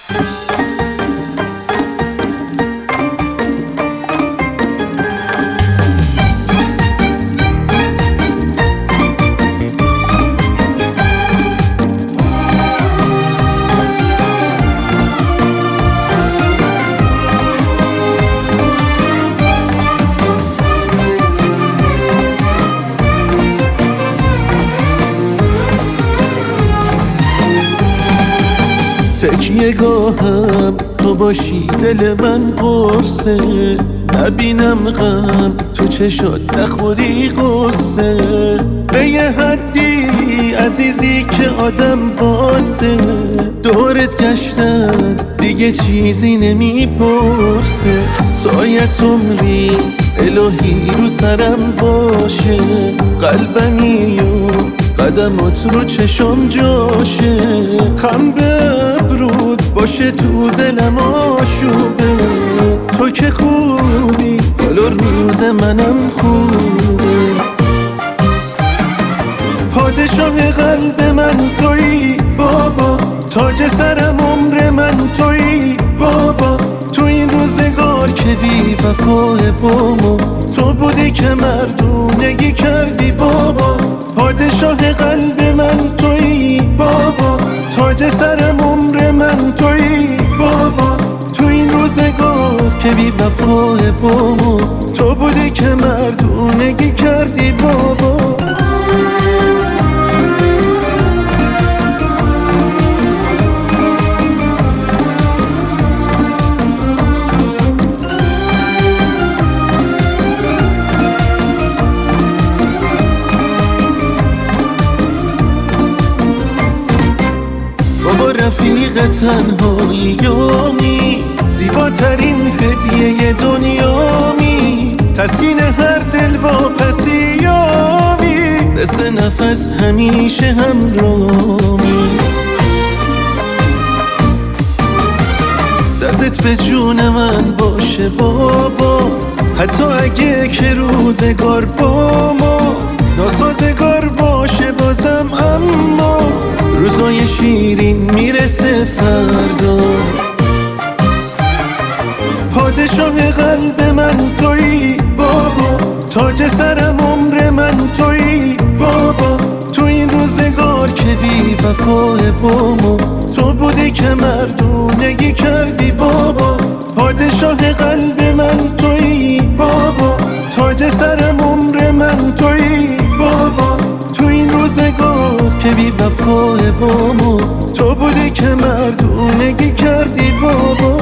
تکیه گاهم تو باشی دل من قرصه، نبینم غم تو چشات نخوری قصه. به یه حدی عزیزی که آدم بازه، دورت گشتم دیگه چیزی نمیپرسه. سایت عمری الهی رو سرم باشه، قلبمی و قدمات رو چشم جاشه. خم به ابرود باشه تو دلم آشوبه، تو که خوبی حالا روز منم خوبه. پادشاه قلب من تویی بابا، تاج سرم عمر من تویی بابا. تو این روزگار که بی وفای بامو، تو بودی که مردونگی کردی بابا. پادشاه قلب من تویی بابا، تاج سرم عمر من تویی بابا. تو این روزگار که بی وفای بامو، تو بودی که مردونگی کردی بابا. رفیق تنهاییامی، زیباترین هدیه دنیامی. تسکین هر دل واپسیامی، مثل نفس همیشه همرامی. دردت به جون من باشه بابا، حتی اگه که روزگار با ما ناسازگار باشه بازم. اما روزای شیرین میرسه فردا. پادشاه قلب من تویی بابا، تاج سرم عمر من تویی بابا. تو این روزگار که بی وفای بامو، تو بودی که مردونگی کردی بابا. پادشاه قلب من تویی بابا، تاج سرم عمر من تویی بابا. تو این روزگار که بی وفای بامو، تو بودی که مردونگی کردی بابا.